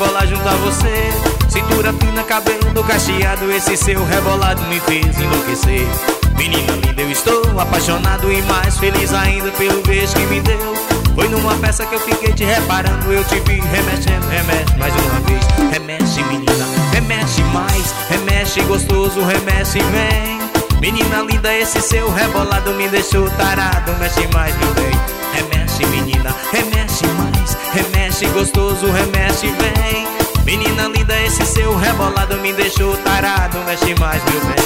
rebolar junto a você. Cintura fina, cabelo cacheado, esse seu rebolado me fez enlouquecer. Menina linda, eu estou apaixonado e mais feliz ainda pelo beijo que me deu. Foi numa peça que eu fiquei te reparando, eu te vi remexendo, remexe mais uma vez. Remexe menina, remexe mais, remexe gostoso, remexe vem. Menina linda, esse seu rebolado me deixou tarado, mexe mais meu bem. Remexe menina, remexe mais, remexe gostoso, remexe vem. Menina linda, esse seu rebolado me deixou tarado, mexe mais meu bem.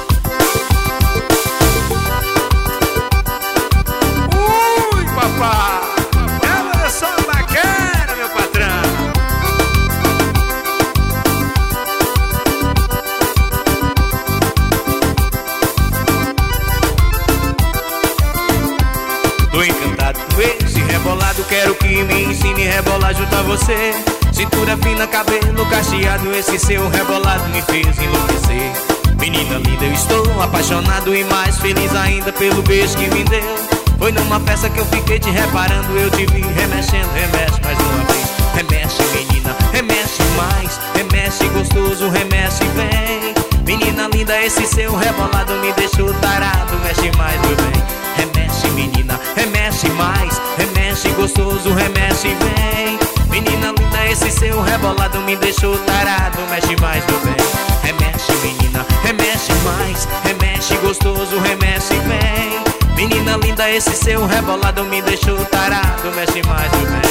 Ui papá, ela é só bacana meu patrão. Tô encantado com esse rebolado, quero que me ensine a rebolar junto a você. Cintura fina, cabelo cacheado, esse seu rebolado me fez enlouquecer. Menina linda, eu estou apaixonado e mais feliz ainda pelo beijo que me deu. Foi numa festa que eu fiquei te reparando, eu te vi remexendo, remexe mais uma vez. Remexe menina, remexe mais, remexe gostoso, remexe bem. Menina linda, esse seu rebolado me deixou tarado, mexe mais meu bem. Remexe menina, remexe mais, remexe gostoso, remexe bem. Menina linda, esse seu rebolado me deixou tarado, mexe mais meu bem. Remexe menina, remexe mais, remexe gostoso, remexe bem. Menina linda, esse seu rebolado me deixou tarado, mexe mais meu bem.